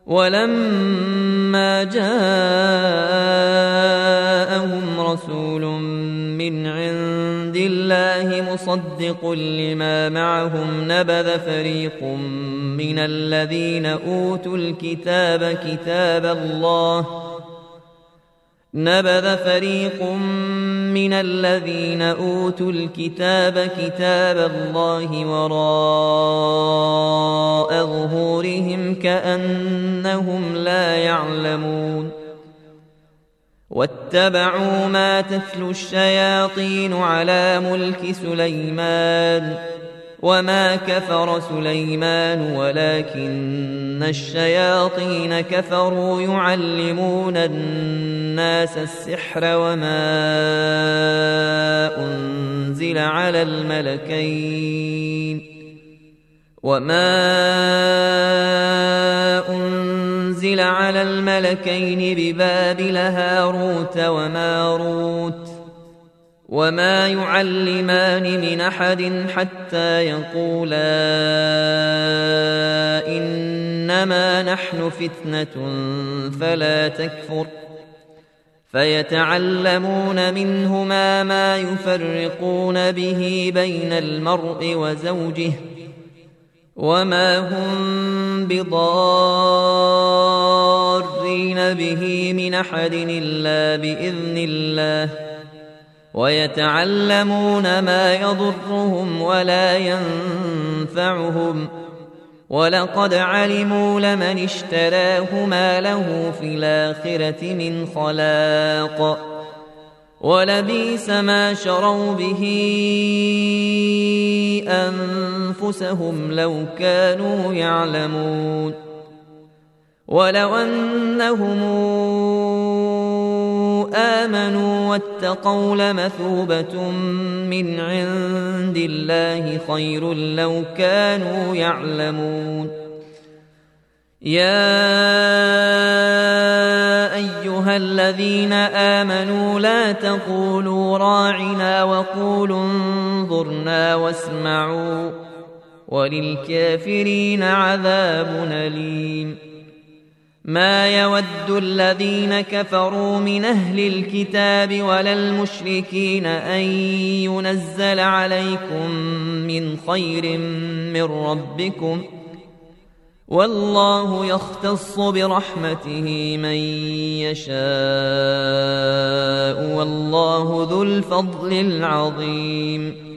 ولما جاءهم رسول من عند الله مصدق لما معهم نبذ فريق من الذين أوتوا الكتاب كتاب الله وراء ظهورهم كأنهم لا يعلمون واتبعوا ما تتلو الشياطين على ملك سليمان وما كفر سليمان ولكن الشياطين كفروا يعلمون الناس السحر وما أنزل على الملكين ببابل هاروت وماروت وما يعلمان من أحد حتى يقولا إنما نحن فتنة فلا تكفر فيتعلمون منهما ما يفرقون به بين المرء وزوجه وما هم بضارين به من أحد إلا بإذن الله ويتعلمون ما يضرهم ولا ينفعهم ولقد علموا لمن اشتراه ما له في الآخرة من خلاق ولبئس ما شروا به أنفسهم لو كانوا يعلمون ولو أنهم آمنوا واتقوا لمثوبة من عند الله خير لو كانوا يعلمون يا أيها الذين آمنوا لا تقولوا راعنا وقولوا انظرنا واسمعوا وللكافرين عذاب أليم ما يود الذين كفروا من أهل الكتاب ولا المشركين أن ينزل عليكم من خير من ربكم والله يختص برحمته من يشاء والله ذو الفضل العظيم